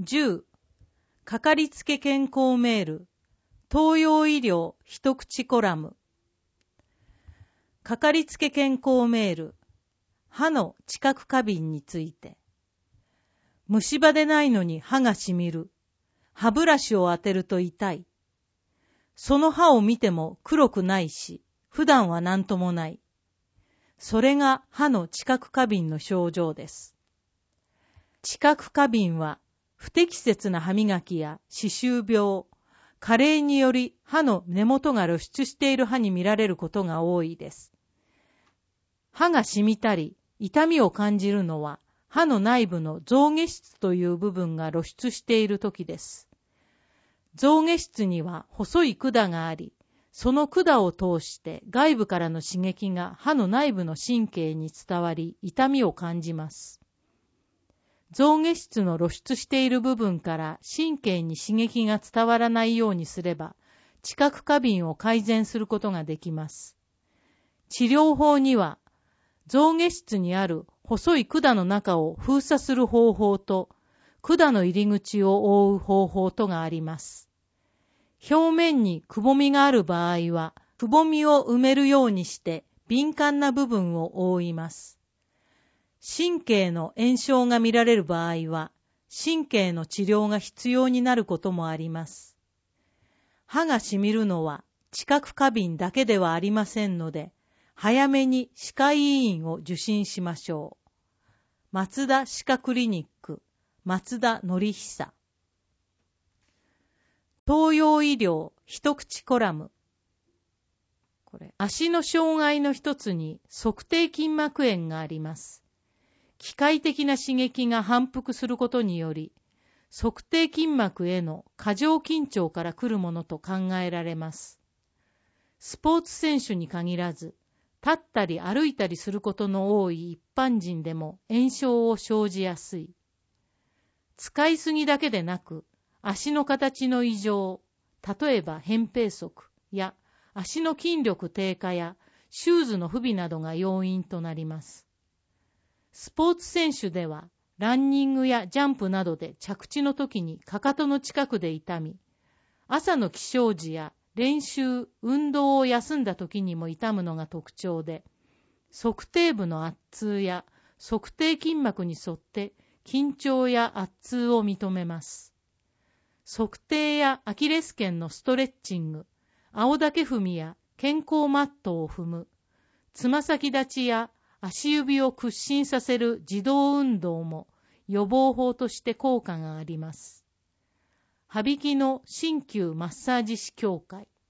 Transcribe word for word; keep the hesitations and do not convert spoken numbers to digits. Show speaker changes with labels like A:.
A: じゅう. かかりつけ健康メール東洋医療一口コラム。かかりつけ健康メール歯の知覚過敏について。虫歯でないのに歯がしみる。歯ブラシを当てると痛い。その歯を見ても黒くないし、普段は何ともない。それが歯の知覚過敏の症状です。知覚過敏は不適切な歯磨きや歯周病、加齢により歯の根元が露出している歯に見られることが多いです。歯がしみたり痛みを感じるのは歯の内部の象牙質という部分が露出している時です。象牙質には細い管があり、その管を通して外部からの刺激が歯の内部の神経に伝わり痛みを感じます。象牙質の露出している部分から神経に刺激が伝わらないようにすれば、知覚過敏を改善することができます。治療法には、象牙質にある細い管の中を封鎖する方法と、管の入り口を覆う方法とがあります。表面にくぼみがある場合は、くぼみを埋めるようにして敏感な部分を覆います。神経の炎症が見られる場合は、神経の治療が必要になることもあります。歯がしみるのは知覚過敏だけではありませんので、早めに歯科医院を受診しましょう。松田歯科クリニック、松田則久。東洋医療一口コラム。これ、足の障害の一つに足底筋膜炎があります。機械的な刺激が反復することにより、足底筋膜への過剰緊張から来るものと考えられます。スポーツ選手に限らず、立ったり歩いたりすることの多い一般人でも炎症を生じやすい。使いすぎだけでなく、足の形の異常、例えば扁平足や足の筋力低下やシューズの不備などが要因となります。スポーツ選手では、ランニングやジャンプなどで着地の時にかかとの近くで痛み、朝の起床時や練習、運動を休んだ時にも痛むのが特徴で、足底部の圧痛や足底筋膜に沿って緊張や圧痛を認めます。足底やアキレス腱のストレッチング、青竹踏みや健康マットを踏む、つま先立ちや足指を屈伸させる自動運動も予防法として効果があります。羽曳野鍼灸マッサージ師協会。